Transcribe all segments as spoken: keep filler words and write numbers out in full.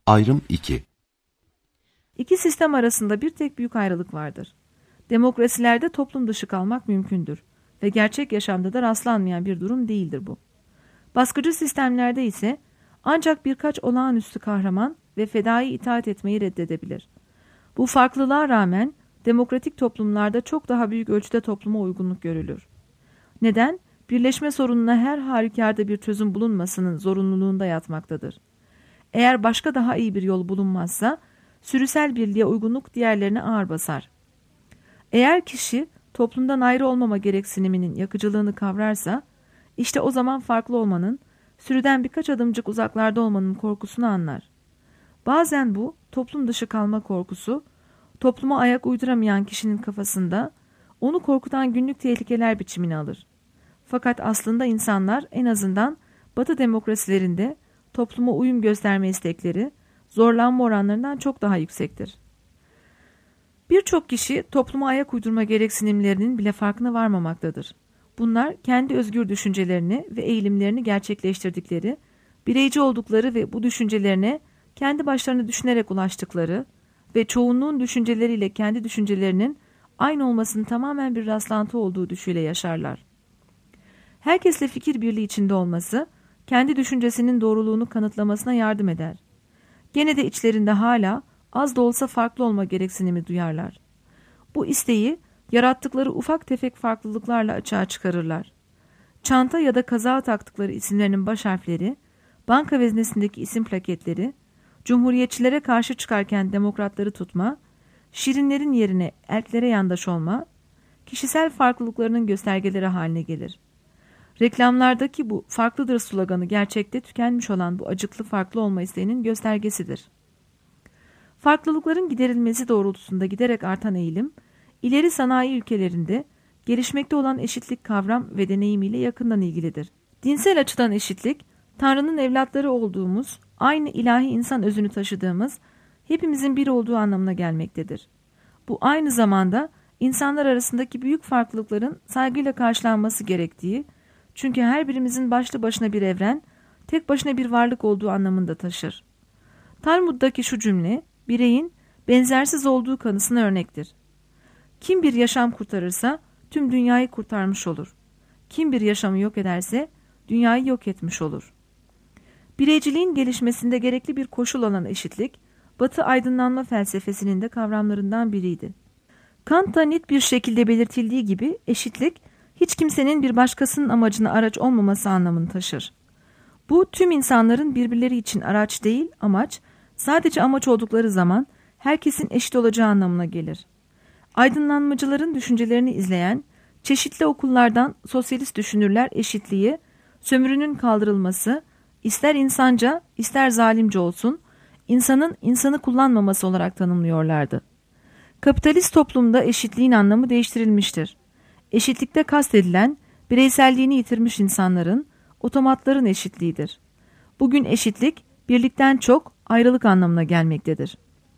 Ayrım iki. İki sistem arasında bir tek büyük ayrılık vardır. Demokrasilerde toplum dışı kalmak mümkündür ve gerçek yaşamda da rastlanmayan bir durum değildir bu. Baskıcı sistemlerde ise ancak birkaç olağanüstü kahraman ve fedai itaat etmeyi reddedebilir. Bu farklılığa rağmen demokratik toplumlarda çok daha büyük ölçüde topluma uygunluk görülür. Neden? Birleşme sorununa her halükarda bir çözüm bulunmasının zorunluluğunda yatmaktadır. Eğer başka daha iyi bir yol bulunmazsa, sürüsel birliğe uygunluk diğerlerine ağır basar. Eğer kişi toplumdan ayrı olmama gereksiniminin yakıcılığını kavrarsa, işte o zaman farklı olmanın, sürüden birkaç adımcık uzaklarda olmanın korkusunu anlar. Bazen bu toplum dışı kalma korkusu, topluma ayak uyduramayan kişinin kafasında onu korkutan günlük tehlikeler biçimini alır. Fakat aslında insanlar en azından Batı demokrasilerinde topluma uyum gösterme istekleri zorlanma oranlarından çok daha yüksektir. Birçok kişi topluma ayak uydurma gereksinimlerinin bile farkına varmamaktadır. Bunlar kendi özgür düşüncelerini ve eğilimlerini gerçekleştirdikleri, bireyci oldukları ve bu düşüncelerine kendi başlarına düşünerek ulaştıkları ve çoğunluğun düşünceleriyle kendi düşüncelerinin aynı olmasının tamamen bir rastlantı olduğu düşüyle yaşarlar. Herkesle fikir birliği içinde olması, kendi düşüncesinin doğruluğunu kanıtlamasına yardım eder. Gene de içlerinde hala az da olsa farklı olma gereksinimi duyarlar. Bu isteği yarattıkları ufak tefek farklılıklarla açığa çıkarırlar. Çanta ya da kazağa taktıkları isimlerinin baş harfleri, banka veznesindeki isim plaketleri, cumhuriyetçilere karşı çıkarken demokratları tutma, şirinlerin yerine elklere yandaş olma, kişisel farklılıklarının göstergeleri haline gelir. Reklamlardaki bu farklıdır sloganı gerçekte tükenmiş olan bu acıklı farklı olma isteğinin göstergesidir. Farklılıkların giderilmesi doğrultusunda giderek artan eğilim, ileri sanayi ülkelerinde gelişmekte olan eşitlik kavram ve deneyimiyle yakından ilgilidir. Dinsel açıdan eşitlik, Tanrı'nın evlatları olduğumuz, aynı ilahi insan özünü taşıdığımız, hepimizin bir olduğu anlamına gelmektedir. Bu aynı zamanda insanlar arasındaki büyük farklılıkların saygıyla karşılanması gerektiği, çünkü her birimizin başlı başına bir evren, tek başına bir varlık olduğu anlamında taşır. Talmud'daki şu cümle, bireyin benzersiz olduğu kanısına örnektir. Kim bir yaşam kurtarırsa tüm dünyayı kurtarmış olur. Kim bir yaşamı yok ederse dünyayı yok etmiş olur. Bireyciliğin gelişmesinde gerekli bir koşul olan eşitlik, Batı aydınlanma felsefesinin de kavramlarından biriydi. Kant'ta net bir şekilde belirtildiği gibi eşitlik, hiç kimsenin bir başkasının amacına araç olmaması anlamını taşır. Bu tüm insanların birbirleri için araç değil, amaç, sadece amaç oldukları zaman herkesin eşit olacağı anlamına gelir. Aydınlanmacıların düşüncelerini izleyen, çeşitli okullardan sosyalist düşünürler eşitliği, sömürünün kaldırılması, ister insanca ister zalimce olsun, insanın insanı kullanmaması olarak tanımlıyorlardı. Kapitalist toplumda eşitliğin anlamı değiştirilmiştir. Eşitlikte kastedilen, bireyselliğini yitirmiş insanların, otomatların eşitliğidir. Bugün eşitlik, birlikten çok ayrılık anlamına gelmektedir.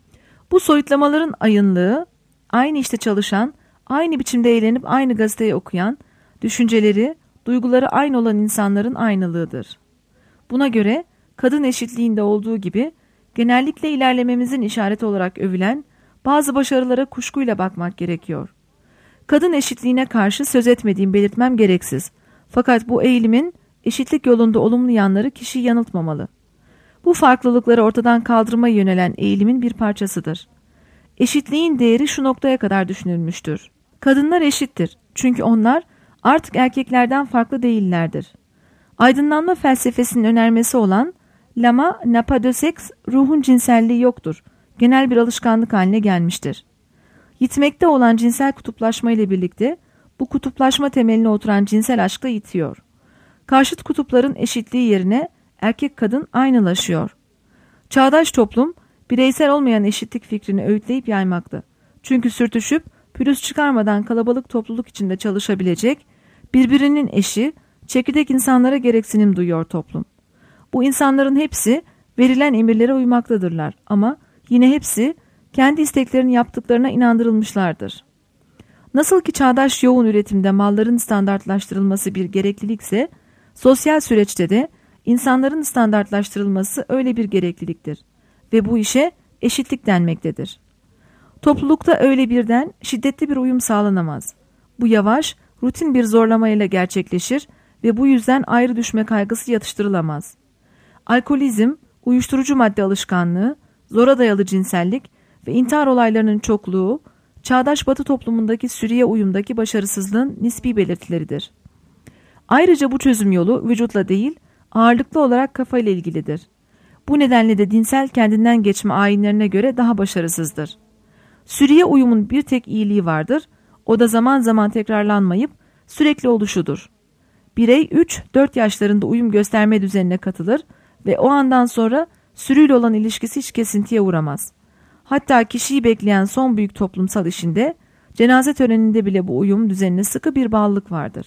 Bu soyutlamaların ayınlığı, aynı işte çalışan, aynı biçimde eğlenip aynı gazeteyi okuyan, düşünceleri, duyguları aynı olan insanların aynılığıdır. Buna göre kadın eşitliğinde olduğu gibi genellikle ilerlememizin işareti olarak övülen bazı başarılara kuşkuyla bakmak gerekiyor. Kadın eşitliğine karşı söz etmediğim belirtmem gereksiz. Fakat bu eğilimin eşitlik yolunda olumlu yanları kişiyi yanıltmamalı. Bu farklılıkları ortadan kaldırmaya yönelen eğilimin bir parçasıdır. Eşitliğin değeri şu noktaya kadar düşünülmüştür. Kadınlar eşittir çünkü onlar artık erkeklerden farklı değillerdir. Aydınlanma felsefesinin önermesi olan lama n'a de seks, ruhun cinselliği yoktur, genel bir alışkanlık haline gelmiştir. Yitmekte olan cinsel kutuplaşma ile birlikte bu kutuplaşma temeline oturan cinsel aşk da yitiyor. Karşıt kutupların eşitliği yerine erkek kadın aynılaşıyor. Çağdaş toplum bireysel olmayan eşitlik fikrini öğütleyip yaymakta. Çünkü sürtüşüp pürüz çıkarmadan kalabalık topluluk içinde çalışabilecek, birbirinin eşi, çekirdek insanlara gereksinim duyuyor toplum. Bu insanların hepsi verilen emirlere uymaktadırlar ama yine hepsi kendi isteklerini yaptıklarına inandırılmışlardır. Nasıl ki çağdaş yoğun üretimde malların standartlaştırılması bir gereklilikse, sosyal süreçte de insanların standartlaştırılması öyle bir gerekliliktir. ve bu işe eşitlik denmektedir. Toplulukta öyle birden şiddetli bir uyum sağlanamaz. Bu yavaş, rutin bir zorlamayla gerçekleşir ve bu yüzden ayrı düşme kaygısı yatıştırılamaz. Alkolizm, uyuşturucu madde alışkanlığı, zora dayalı cinsellik ve intihar olaylarının çokluğu, çağdaş Batı toplumundaki sürüye uyumdaki başarısızlığın nispi belirtileridir. Ayrıca bu çözüm yolu vücutla değil, ağırlıklı olarak kafayla ilgilidir. Bu nedenle de dinsel kendinden geçme ayinlerine göre daha başarısızdır. Sürüye uyumun bir tek iyiliği vardır, o da zaman zaman tekrarlanmayıp sürekli oluşudur. Birey üç dört yaşlarında uyum gösterme düzenine katılır ve o andan sonra sürüyle olan ilişkisi hiç kesintiye uğramaz. Hatta kişiyi bekleyen son büyük toplumsal işinde, cenaze töreninde bile bu uyum düzenine sıkı bir bağlılık vardır.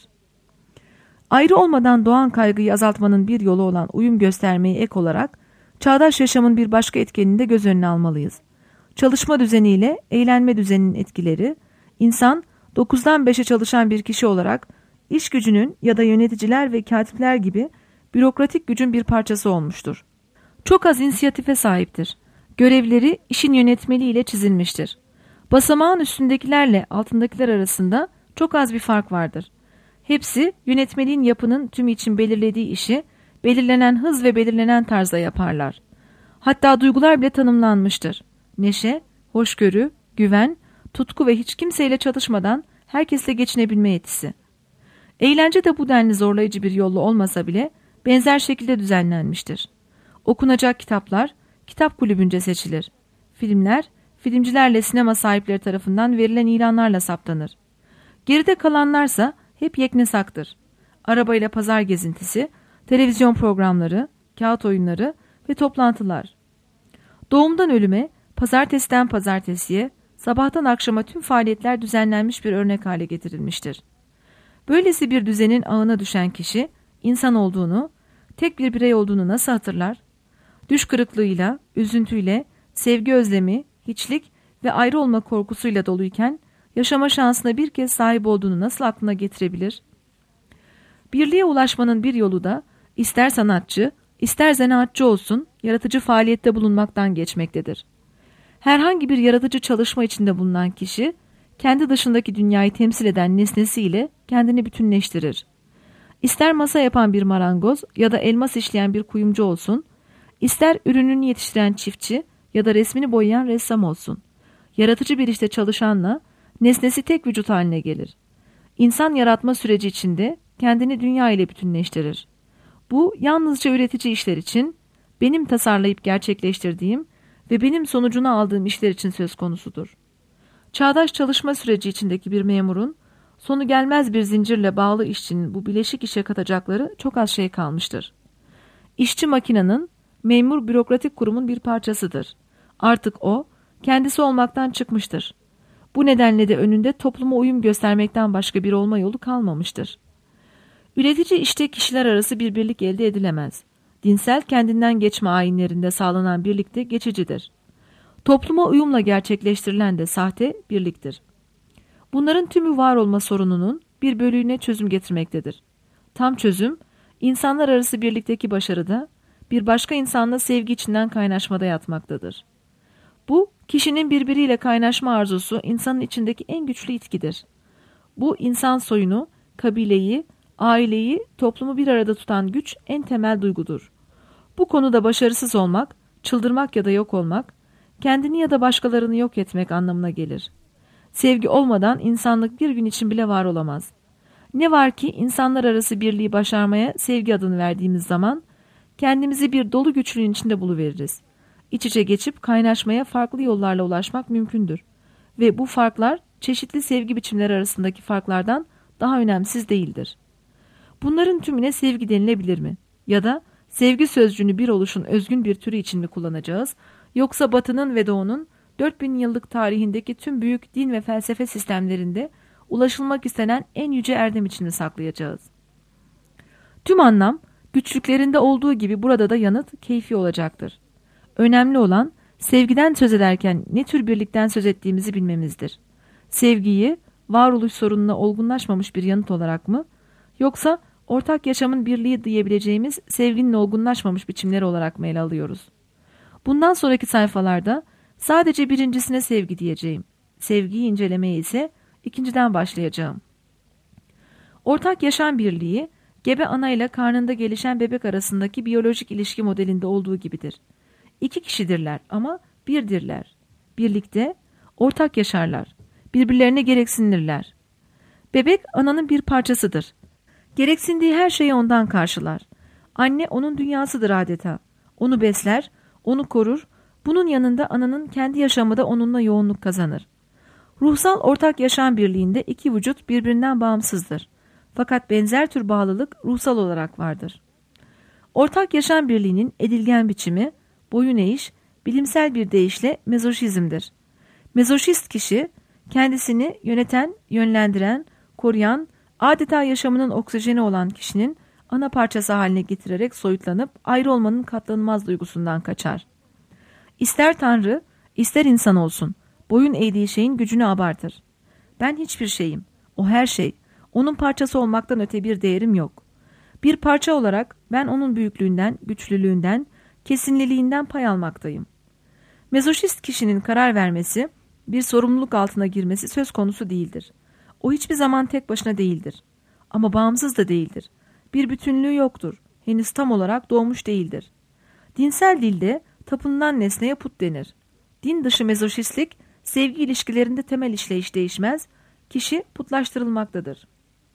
Ayrı olmadan doğan kaygıyı azaltmanın bir yolu olan uyum göstermeyi ek olarak, çağdaş yaşamın bir başka etkenini de göz önüne almalıyız. Çalışma düzeniyle eğlenme düzeninin etkileri, insan dokuzdan beşe çalışan bir kişi olarak iş gücünün ya da yöneticiler ve katipler gibi bürokratik gücün bir parçası olmuştur. Çok az inisiyatife sahiptir. Görevleri işin yönetmeliğiyle çizilmiştir. Basamağın üstündekilerle altındakiler arasında çok az bir fark vardır. Hepsi yönetmeliğin yapının tümü için belirlediği işi belirlenen hız ve belirlenen tarzda yaparlar. Hatta duygular bile tanımlanmıştır. Neşe, hoşgörü, güven, tutku ve hiç kimseyle çatışmadan herkesle geçinebilme yetisi. Eğlence de bu denli zorlayıcı bir yolla olmasa bile benzer şekilde düzenlenmiştir. Okunacak kitaplar kitap kulübünce seçilir. Filmler, filmcilerle sinema sahipleri tarafından verilen ilanlarla saptanır. Geride kalanlarsa hep yeknesaktır. Arabayla pazar gezintisi, televizyon programları, kağıt oyunları ve toplantılar. Doğumdan ölüme, pazartesiden pazartesiye, sabahtan akşama tüm faaliyetler düzenlenmiş bir örnek hale getirilmiştir. Böylesi bir düzenin ağına düşen kişi, insan olduğunu, tek bir birey olduğunu nasıl hatırlar? Düş kırıklığıyla, üzüntüyle, sevgi özlemi, hiçlik ve ayrı olma korkusuyla doluyken, yaşama şansına bir kez sahip olduğunu nasıl aklına getirebilir? Birliğe ulaşmanın bir yolu da, ister sanatçı, ister zanaatçı olsun, yaratıcı faaliyette bulunmaktan geçmektedir. Herhangi bir yaratıcı çalışma içinde bulunan kişi, kendi dışındaki dünyayı temsil eden nesnesiyle kendini bütünleştirir. İster masa yapan bir marangoz ya da elmas işleyen bir kuyumcu olsun, ister ürününü yetiştiren çiftçi ya da resmini boyayan ressam olsun. Yaratıcı bir işte çalışanla nesnesi tek vücut haline gelir. İnsan yaratma süreci içinde kendini dünya ile bütünleştirir. Bu yalnızca üretici işler için, benim tasarlayıp gerçekleştirdiğim ve benim sonucunu aldığım işler için söz konusudur. Çağdaş çalışma süreci içindeki bir memurun, sonu gelmez bir zincirle bağlı işçinin bu bileşik işe katacakları çok az şey kalmıştır. İşçi makinenin, memur bürokratik kurumun bir parçasıdır. Artık o, kendisi olmaktan çıkmıştır. Bu nedenle de önünde topluma uyum göstermekten başka bir olma yolu kalmamıştır. Üretici işte kişiler arası bir birlik elde edilemez. Dinsel kendinden geçme ayinlerinde sağlanan birlik de geçicidir. Topluma uyumla gerçekleştirilen de sahte birliktir. Bunların tümü var olma sorununun bir bölüğüne çözüm getirmektedir. Tam çözüm, insanlar arası birlikteki başarıda, bir başka insanla sevgi içinden kaynaşmada yatmaktadır. Bu, kişinin birbiriyle kaynaşma arzusu insanın içindeki en güçlü itkidir. Bu, insan soyunu, kabileyi, aileyi, toplumu bir arada tutan güç en temel duygudur. Bu konuda başarısız olmak, çıldırmak ya da yok olmak, kendini ya da başkalarını yok etmek anlamına gelir. Sevgi olmadan insanlık bir gün için bile var olamaz. Ne var ki insanlar arası birliği başarmaya sevgi adını verdiğimiz zaman, kendimizi bir dolu güçlüğün içinde buluveririz. İç içe geçip kaynaşmaya farklı yollarla ulaşmak mümkündür. Ve bu farklar çeşitli sevgi biçimleri arasındaki farklardan daha önemsiz değildir. Bunların tümüne sevgi denilebilir mi? Ya da sevgi sözcüğünü bir oluşun özgün bir türü için mi kullanacağız? Yoksa Batı'nın ve Doğu'nun dört bin yıllık tarihindeki tüm büyük din ve felsefe sistemlerinde ulaşılmak istenen en yüce erdem için mi saklayacağız? Tüm anlam, güçlüklerinde olduğu gibi burada da yanıt keyfi olacaktır. Önemli olan, sevgiden söz ederken ne tür birlikten söz ettiğimizi bilmemizdir. Sevgiyi, varoluş sorununa olgunlaşmamış bir yanıt olarak mı, yoksa ortak yaşamın birliği diyebileceğimiz sevginin olgunlaşmamış biçimleri olarak mı ele alıyoruz? Bundan sonraki sayfalarda sadece birincisine sevgi diyeceğim. Sevgiyi incelemeye ise ikinciden başlayacağım. Ortak yaşam birliği, gebe ana ile karnında gelişen bebek arasındaki biyolojik ilişki modelinde olduğu gibidir. İki kişidirler ama birdirler. Birlikte, ortak yaşarlar. Birbirlerine gereksinirler. Bebek ananın bir parçasıdır. Gereksindiği her şeyi ondan karşılar. Anne onun dünyasıdır adeta. Onu besler, onu korur. Bunun yanında ananın kendi yaşamı da onunla yoğunluk kazanır. Ruhsal ortak yaşam birliğinde iki vücut birbirinden bağımsızdır. Fakat benzer tür bağlılık ruhsal olarak vardır. Ortak yaşam birliğinin edilgen biçimi, boyun eğiş, bilimsel bir deyişle mezoşizmdir. Mezoşist kişi, kendisini yöneten, yönlendiren, koruyan, adeta yaşamının oksijeni olan kişinin ana parçası haline getirerek soyutlanıp ayrı olmanın katlanılmaz duygusundan kaçar. İster Tanrı, ister insan olsun, boyun eğdiği şeyin gücünü abartır. Ben hiçbir şeyim, o her şey, onun parçası olmaktan öte bir değerim yok. Bir parça olarak ben onun büyüklüğünden, güçlülüğünden, kesinliliğinden pay almaktayım. Mezoşist kişinin karar vermesi, bir sorumluluk altına girmesi söz konusu değildir. O hiçbir zaman tek başına değildir. Ama bağımsız da değildir. Bir bütünlüğü yoktur. Henüz tam olarak doğmuş değildir. Dinsel dilde tapınılan nesneye put denir. Din dışı mezoşistlik, sevgi ilişkilerinde temel işleyiş değişmez, kişi putlaştırılmaktadır.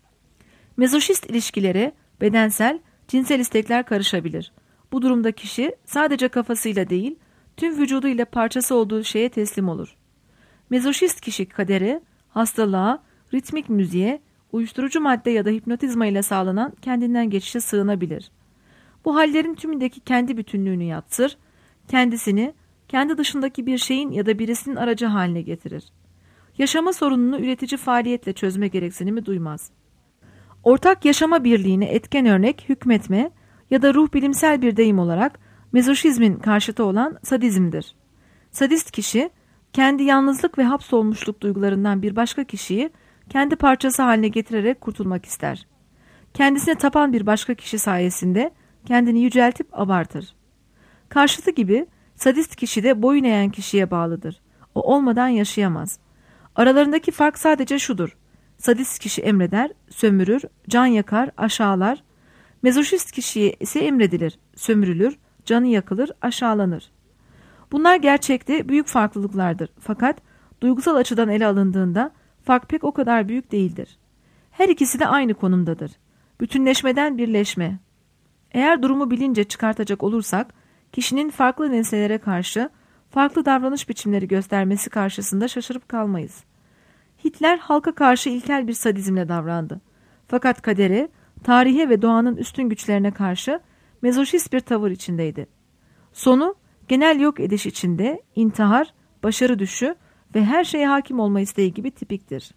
Mezoşist ilişkilere bedensel, cinsel istekler karışabilir. Bu durumda kişi sadece kafasıyla değil, tüm vücuduyla parçası olduğu şeye teslim olur. Mezoşist kişi kadere, hastalığa, ritmik müziğe, uyuşturucu madde ya da hipnotizma ile sağlanan kendinden geçişe sığınabilir. Bu hallerin tümündeki kendi bütünlüğünü yatsır, kendisini kendi dışındaki bir şeyin ya da birisinin aracı haline getirir. Yaşama sorununu üretici faaliyetle çözme gereksinimi duymaz. Ortak yaşama birliğine etken örnek hükmetme ya da ruh bilimsel bir deyim olarak mezoşizmin karşıtı olan sadizmdir. Sadist kişi, kendi yalnızlık ve hapsolmuşluk duygularından bir başka kişiyi kendi parçası haline getirerek kurtulmak ister. Kendisine tapan bir başka kişi sayesinde kendini yüceltip abartır. Karşıtı gibi sadist kişi de boyun eğen kişiye bağlıdır. O olmadan yaşayamaz. Aralarındaki fark sadece şudur. Sadist kişi emreder, sömürür, can yakar, aşağılar. Mezoşist kişiye ise emredilir, sömürülür, canı yakılır, aşağılanır. Bunlar gerçekte büyük farklılıklardır. Fakat duygusal açıdan ele alındığında fark pek o kadar büyük değildir. Her ikisi de aynı konumdadır. Bütünleşmeden birleşme. Eğer durumu bilince çıkartacak olursak, kişinin farklı nesnelere karşı farklı davranış biçimleri göstermesi karşısında şaşırıp kalmayız. Hitler halka karşı ilkel bir sadizmle davrandı. Fakat kadere, tarihe ve doğanın üstün güçlerine karşı mezoşist bir tavır içindeydi. Sonu genel yok ediş içinde intihar, başarı düşü ve her şeye hakim olma isteği gibi tipiktir.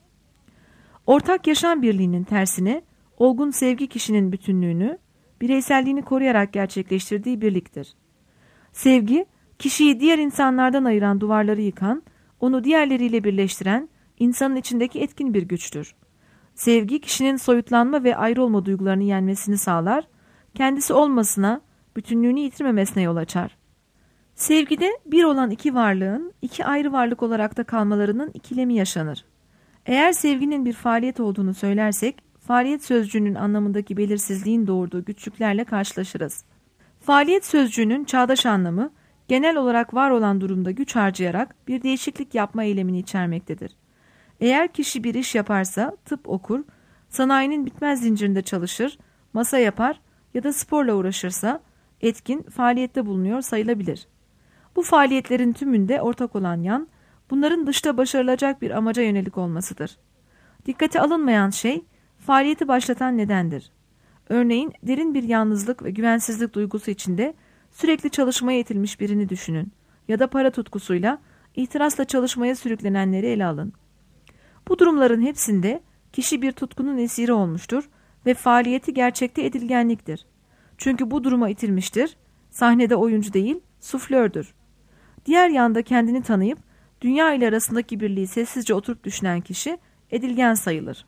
Ortak yaşam birliğinin tersine olgun sevgi kişinin bütünlüğünü, bireyselliğini koruyarak gerçekleştirdiği birliktir. Sevgi, kişiyi diğer insanlardan ayıran duvarları yıkan, onu diğerleriyle birleştiren, insanın içindeki etkin bir güçtür. Sevgi, kişinin soyutlanma ve ayrı olma duygularını yenmesini sağlar, kendisi olmasına, bütünlüğünü yitirmemesine yol açar. Sevgide bir olan iki varlığın iki ayrı varlık olarak da kalmalarının ikilemi yaşanır. Eğer sevginin bir faaliyet olduğunu söylersek, faaliyet sözcüğünün anlamındaki belirsizliğin doğurduğu güçlüklerle karşılaşırız. Faaliyet sözcüğünün çağdaş anlamı, genel olarak var olan durumda güç harcayarak bir değişiklik yapma eylemini içermektedir. Eğer kişi bir iş yaparsa tıp okur, sanayinin bitmez zincirinde çalışır, masa yapar ya da sporla uğraşırsa etkin faaliyette bulunuyor sayılabilir. Bu faaliyetlerin tümünde ortak olan yan, bunların dışta başarılacak bir amaca yönelik olmasıdır. Dikkate alınmayan şey, faaliyeti başlatan nedendir. Örneğin derin bir yalnızlık ve güvensizlik duygusu içinde sürekli çalışmaya itilmiş birini düşünün ya da para tutkusuyla ihtirasla çalışmaya sürüklenenleri ele alın. Bu durumların hepsinde kişi bir tutkunun esiri olmuştur ve faaliyeti gerçekte edilgenliktir. Çünkü bu duruma itilmiştir, sahnede oyuncu değil, suflördür. Diğer yanda kendini tanıyıp dünya ile arasındaki birliği sessizce oturup düşünen kişi edilgen sayılır.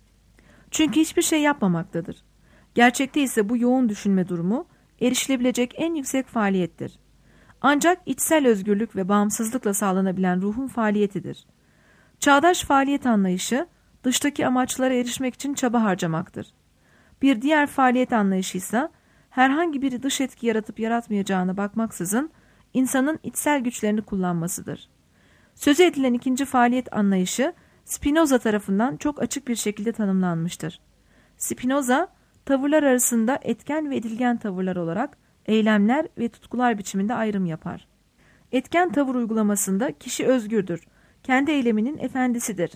Çünkü hiçbir şey yapmamaktadır. Gerçekte ise bu yoğun düşünme durumu erişilebilecek en yüksek faaliyettir. Ancak içsel özgürlük ve bağımsızlıkla sağlanabilen ruhun faaliyetidir. Çağdaş faaliyet anlayışı, dıştaki amaçlara erişmek için çaba harcamaktır. Bir diğer faaliyet anlayışı ise herhangi bir dış etki yaratıp yaratmayacağına bakmaksızın insanın içsel güçlerini kullanmasıdır. Sözü edilen ikinci faaliyet anlayışı Spinoza tarafından çok açık bir şekilde tanımlanmıştır. Spinoza, tavırlar arasında etken ve edilgen tavırlar olarak eylemler ve tutkular biçiminde ayrım yapar. Etken tavır uygulamasında kişi özgürdür, kendi eyleminin efendisidir.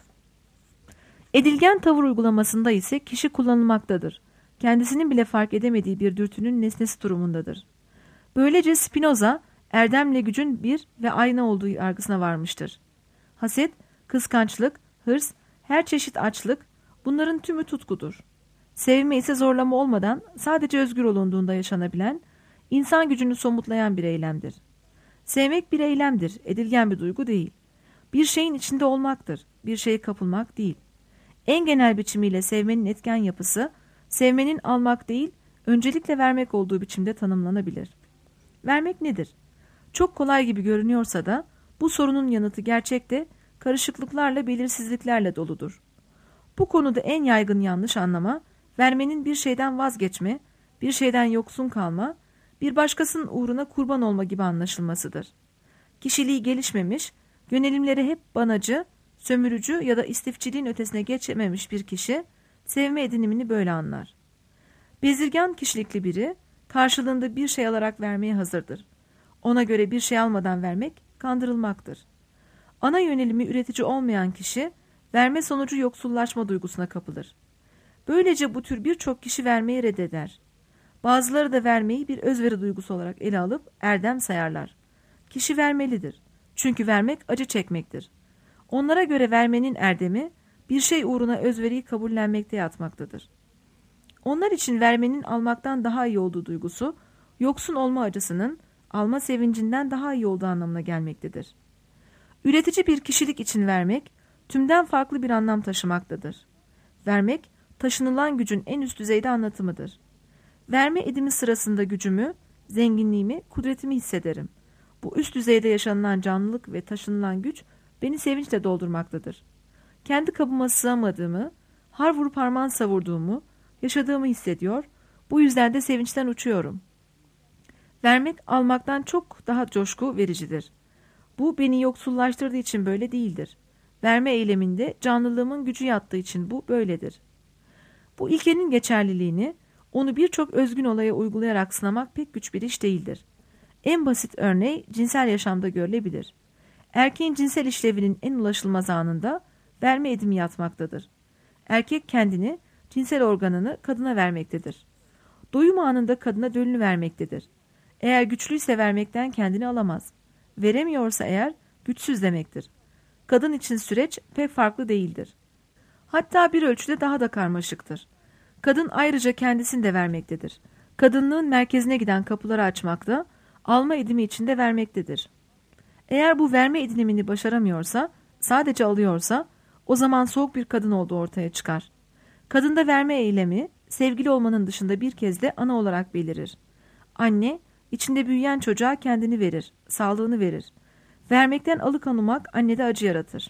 Edilgen tavır uygulamasında ise kişi kullanılmaktadır, kendisinin bile fark edemediği bir dürtünün nesnesi durumundadır. Böylece Spinoza, erdemle gücün bir ve aynı olduğu yargısına varmıştır. Haset, kıskançlık, hırs, her çeşit açlık, bunların tümü tutkudur. Sevme ise zorlama olmadan sadece özgür olunduğunda yaşanabilen, insan gücünü somutlayan bir eylemdir. Sevmek bir eylemdir, edilgen bir duygu değil. Bir şeyin içinde olmaktır, bir şeye kapılmak değil. En genel biçimiyle sevmenin etken yapısı, sevmenin almak değil, öncelikle vermek olduğu biçimde tanımlanabilir. Vermek nedir? Çok kolay gibi görünüyorsa da bu sorunun yanıtı gerçekte karışıklıklarla, belirsizliklerle doludur. Bu konuda en yaygın yanlış anlama, vermenin bir şeyden vazgeçme, bir şeyden yoksun kalma, bir başkasının uğruna kurban olma gibi anlaşılmasıdır. Kişiliği gelişmemiş, yönelimleri hep banacı, sömürücü ya da istifçiliğin ötesine geçememiş bir kişi, sevme edinimini böyle anlar. Bezirgan kişilikli biri, karşılığında bir şey alarak vermeye hazırdır. Ona göre bir şey almadan vermek, kandırılmaktır. Ana yönelimi üretici olmayan kişi, verme sonucu yoksullaşma duygusuna kapılır. Böylece bu tür birçok kişi vermeyi reddeder. Bazıları da vermeyi bir özveri duygusu olarak ele alıp erdem sayarlar. Kişi vermelidir. Çünkü vermek acı çekmektir. Onlara göre vermenin erdemi, bir şey uğruna özveriyi kabullenmekte yatmaktadır. Onlar için vermenin almaktan daha iyi olduğu duygusu, yoksun olma acısının alma sevincinden daha iyi olduğu anlamına gelmektedir. Üretici bir kişilik için vermek, tümden farklı bir anlam taşımaktadır. Vermek, taşınılan gücün en üst düzeyde anlatımıdır. Verme edimi sırasında gücümü, zenginliğimi, kudretimi hissederim. Bu üst düzeyde yaşanılan canlılık ve taşınılan güç beni sevinçle doldurmaktadır. Kendi kabıma sığamadığımı, har vurup harman savurduğumu, yaşadığımı hissediyor, bu yüzden de sevinçten uçuyorum. Vermek almaktan çok daha coşku vericidir. Bu beni yoksullaştırdığı için böyle değildir. Verme eyleminde canlılığımın gücü yattığı için bu böyledir. Bu ilkenin geçerliliğini, onu birçok özgün olaya uygulayarak sınamak pek güç bir iş değildir. En basit örneği cinsel yaşamda görülebilir. Erkeğin cinsel işlevinin en ulaşılmaz anında verme edimi yatmaktadır. Erkek kendini, cinsel organını kadına vermektedir. Doyum anında kadına dölünü vermektedir. Eğer güçlüyse vermekten kendini alamaz. Veremiyorsa eğer güçsüz demektir. Kadın için süreç pek farklı değildir. Hatta bir ölçüde daha da karmaşıktır. Kadın ayrıca kendisini de vermektedir. Kadınlığın merkezine giden kapıları açmakta, alma edimi içinde vermektedir. Eğer bu verme edinimini başaramıyorsa, sadece alıyorsa, o zaman soğuk bir kadın olduğu ortaya çıkar. Kadında verme eylemi, sevgili olmanın dışında bir kez de ana olarak belirir. Anne, içinde büyüyen çocuğa kendini verir, sağlığını verir. Vermekten alıkonumak annede acı yaratır.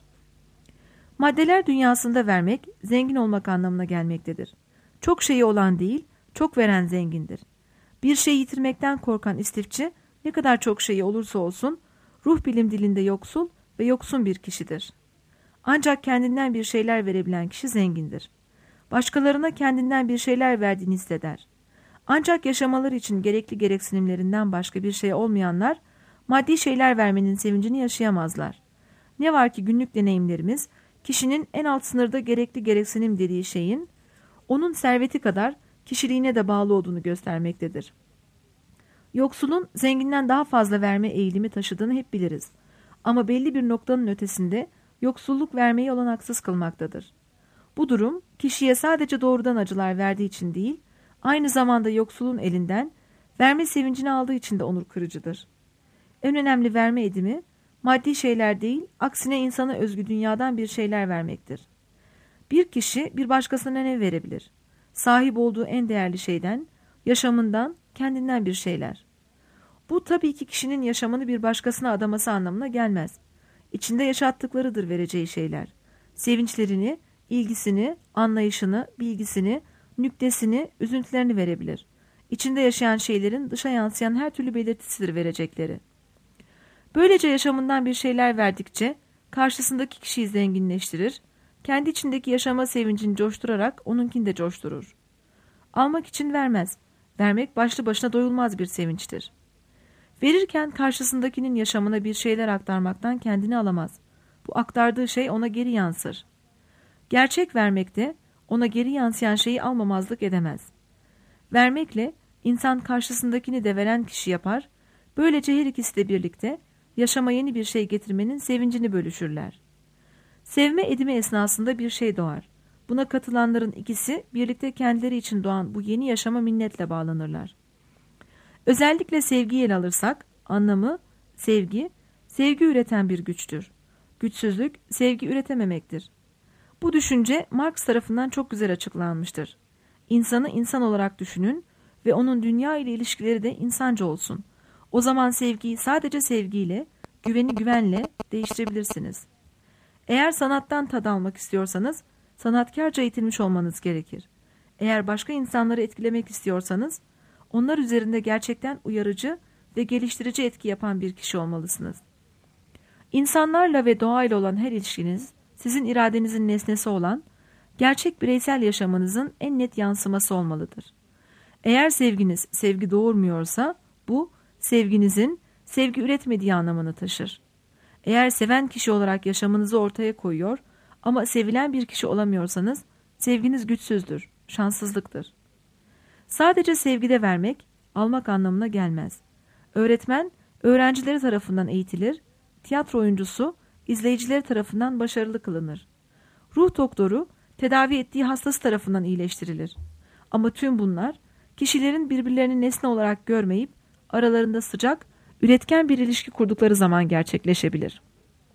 Maddeler dünyasında vermek, zengin olmak anlamına gelmektedir. Çok şeyi olan değil, çok veren zengindir. Bir şeyi yitirmekten korkan istifçi, ne kadar çok şeyi olursa olsun, ruh bilim dilinde yoksul ve yoksun bir kişidir. Ancak kendinden bir şeyler verebilen kişi zengindir. Başkalarına kendinden bir şeyler verdiğini hisseder. Ancak yaşamaları için gerekli gereksinimlerinden başka bir şey olmayanlar, maddi şeyler vermenin sevincini yaşayamazlar. Ne var ki günlük deneyimlerimiz, kişinin en alt sınırda gerekli gereksinim dediği şeyin, onun serveti kadar kişiliğine de bağlı olduğunu göstermektedir. Yoksulun zenginden daha fazla verme eğilimi taşıdığını hep biliriz. Ama belli bir noktanın ötesinde yoksulluk vermeyi olanaksız kılmaktadır. Bu durum kişiye sadece doğrudan acılar verdiği için değil, aynı zamanda yoksulun elinden verme sevincini aldığı için de onur kırıcıdır. En önemli verme edimi, maddi şeyler değil, aksine insana özgü dünyadan bir şeyler vermektir. Bir kişi bir başkasına ne verebilir? Sahip olduğu en değerli şeyden, yaşamından, kendinden bir şeyler. Bu tabii ki kişinin yaşamını bir başkasına adaması anlamına gelmez. İçinde yaşattıklarıdır vereceği şeyler. Sevinçlerini, ilgisini, anlayışını, bilgisini, nüktesini, üzüntülerini verebilir. İçinde yaşayan şeylerin dışa yansıyan her türlü belirtisidir verecekleri. Böylece yaşamından bir şeyler verdikçe karşısındaki kişiyi zenginleştirir, kendi içindeki yaşama sevincini coşturarak onunkini de coşturur. Almak için vermez. Vermek başlı başına doyulmaz bir sevinçtir. Verirken karşısındakinin yaşamına bir şeyler aktarmaktan kendini alamaz. Bu aktardığı şey ona geri yansır. Gerçek vermekte ona geri yansıyan şeyi almamazlık edemez. Vermekle insan karşısındakini de veren kişi yapar, böylece her ikisi de birlikte yaşama yeni bir şey getirmenin sevincini bölüşürler. Sevme edimi esnasında bir şey doğar. Buna katılanların ikisi birlikte kendileri için doğan bu yeni yaşama minnetle bağlanırlar. Özellikle sevgiyi ele alırsak, anlamı, sevgi, sevgi üreten bir güçtür. Güçsüzlük, sevgi üretememektir. Bu düşünce Marx tarafından çok güzel açıklanmıştır. İnsanı insan olarak düşünün ve onun dünya ile ilişkileri de insanca olsun. O zaman sevgiyi sadece sevgiyle, güveni güvenle değiştirebilirsiniz. Eğer sanattan tad almak istiyorsanız, sanatkarca eğitilmiş olmanız gerekir. Eğer başka insanları etkilemek istiyorsanız, onlar üzerinde gerçekten uyarıcı ve geliştirici etki yapan bir kişi olmalısınız. İnsanlarla ve doğayla olan her ilişkiniz, sizin iradenizin nesnesi olan, gerçek bireysel yaşamınızın en net yansıması olmalıdır. Eğer sevginiz sevgi doğurmuyorsa, bu, sevginizin sevgi üretmediği anlamını taşır. Eğer seven kişi olarak yaşamınızı ortaya koyuyor ama sevilen bir kişi olamıyorsanız, sevginiz güçsüzdür, şanssızlıktır. Sadece sevgide vermek, almak anlamına gelmez. Öğretmen, öğrencileri tarafından eğitilir, tiyatro oyuncusu, izleyicileri tarafından başarılı kılınır. Ruh doktoru, tedavi ettiği hastası tarafından iyileştirilir. Ama tüm bunlar, kişilerin birbirlerini nesne olarak görmeyip, aralarında sıcak, üretken bir ilişki kurdukları zaman gerçekleşebilir.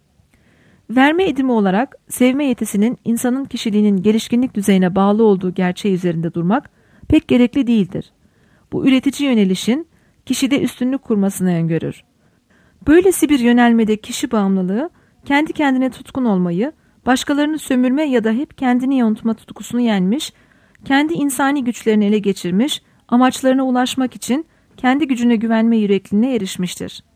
Verme edimi olarak, sevme yetisinin insanın kişiliğinin gelişkinlik düzeyine bağlı olduğu gerçeği üzerinde durmak, pek gerekli değildir. Bu üretici yönelişin kişide üstünlük kurmasını öngörür. Böylesi bir yönelmede kişi bağımlılığı, kendi kendine tutkun olmayı, başkalarını sömürme ya da hep kendini yontma tutkusunu yenmiş, kendi insani güçlerini ele geçirmiş, amaçlarına ulaşmak için kendi gücüne güvenme yürekliliğine erişmiştir.